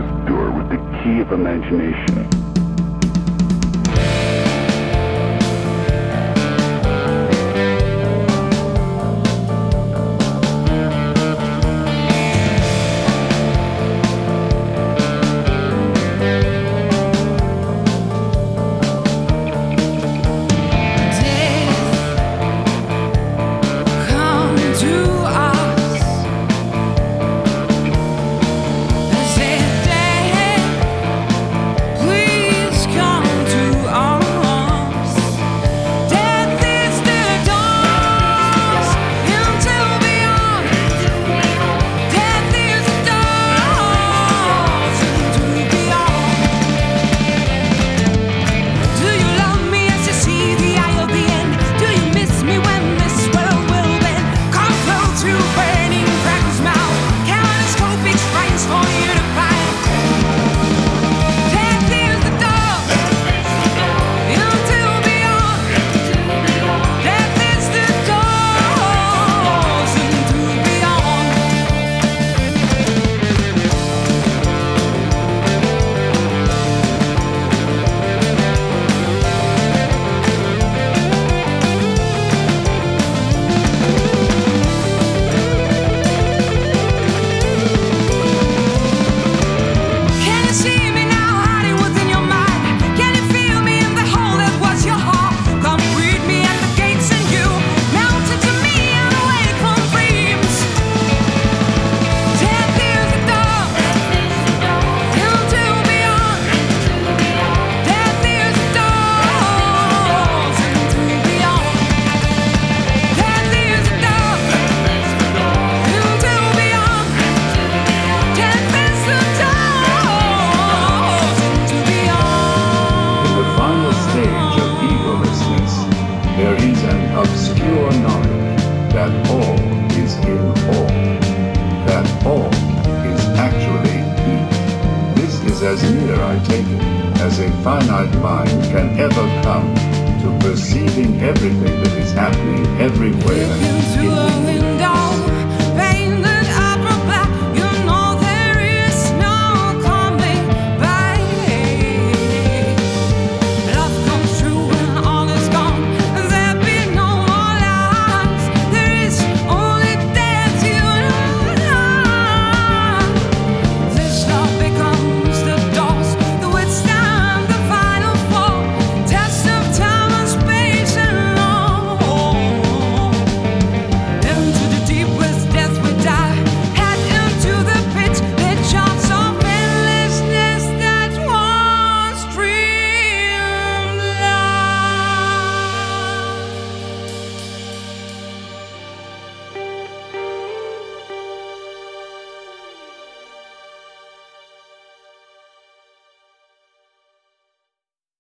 this door with the key of imagination. There is an obscure knowledge that all is in all, that all is actually he. This is as near, I take it, as a finite mind can ever come to perceiving everything that is happening everywhere in the